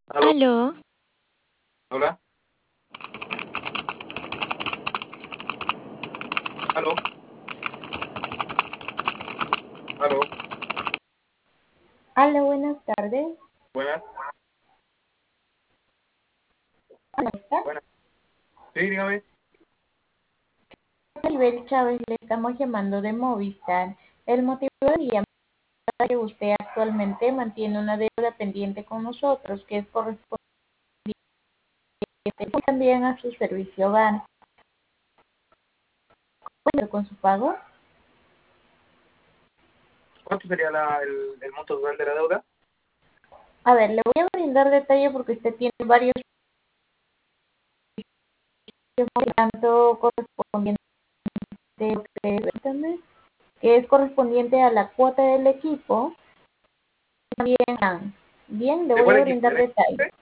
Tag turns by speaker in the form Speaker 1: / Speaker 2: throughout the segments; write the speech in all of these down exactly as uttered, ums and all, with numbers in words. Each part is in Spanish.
Speaker 1: Aló,
Speaker 2: Aló,
Speaker 1: hola, aló, aló,
Speaker 3: Hola, buenas tardes.
Speaker 1: buenas,
Speaker 3: ¿Cómo está?
Speaker 1: buenas. Sí, dígame.
Speaker 3: Maribel Chávez, le estamos llamando de Movistar. El motivo de mi llamada es que usted actualmente mantiene una deuda pendiente con nosotros, que es correspondiente también a su servicio banco. Con su pago.
Speaker 1: ¿Cuánto sería la- el, el monto total de la deuda?
Speaker 3: A ver, le voy a brindar detalle porque usted tiene varios tanto correspondiente que que es correspondiente a la cuota del equipo. Bien, bien, le
Speaker 1: ¿De
Speaker 3: voy
Speaker 1: cuál
Speaker 3: a
Speaker 1: equipo?
Speaker 3: brindar
Speaker 1: ¿Del
Speaker 3: detalle.
Speaker 1: equipo?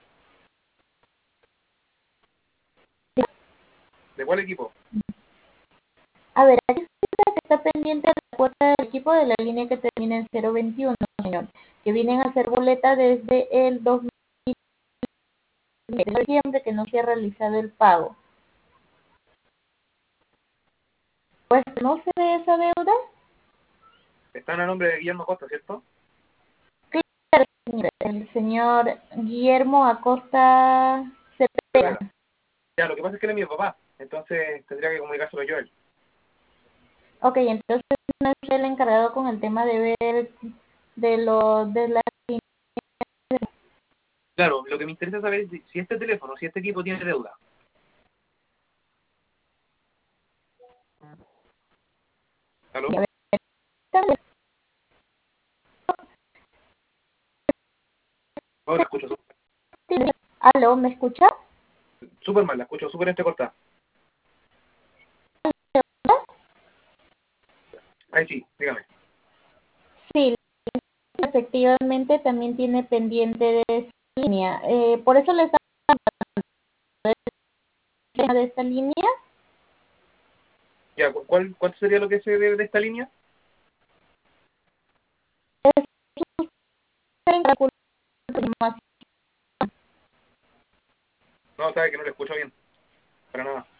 Speaker 1: ¿De cuál equipo?
Speaker 3: A ver, aquí está pendiente la cuota del equipo de la línea que termina en cero veintiuno, señor, que vienen a ser boleta desde el dos mil de diciembre que no se ha realizado el pago. Pues no se ve esa deuda.
Speaker 1: Están a nombre de Guillermo Costa, ¿cierto?
Speaker 3: Claro, señor, el señor Guillermo Acosta Cepeda.
Speaker 1: Cepeda. Ya, lo que pasa es que él es mi papá, entonces tendría que comunicárselo yo a él.
Speaker 3: Ok, entonces no es el encargado con el tema de ver de lo de la.
Speaker 1: Claro, lo que me interesa saber es si, si este teléfono, si este equipo tiene deuda. ¿Aló? Oh, la escucho
Speaker 3: Aló, ¿me escucha?
Speaker 1: súper mal, la escucho súper entrecortada. Ahí sí, dígame.
Speaker 3: Sí, efectivamente también tiene pendiente de esta línea. Eh, por eso le estamos de esta línea.
Speaker 1: Ya, ¿cu- ¿cuál, cuál sería lo que se debe de esta línea? No, sabe que no le escucho bien, para nada.